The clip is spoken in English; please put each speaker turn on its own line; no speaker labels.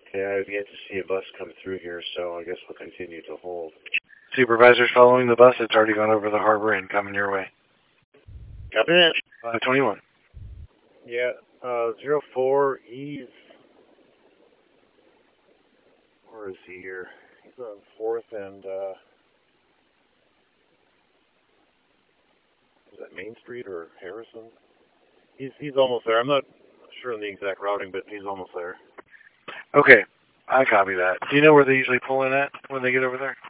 Yeah, I've yet to see a bus come through here, so I guess we'll continue to hold.
Supervisor's following the bus. It's already gone over the harbor and coming your way.
Copy that.
521.
Yeah, 04, he's... Where is he here? He's on 4th and, is that Main Street or Harrison? He's almost there. I'm not sure on the exact routing, but he's almost there.
Okay, I copy that. Do you know where they usually pull in at when they get over there?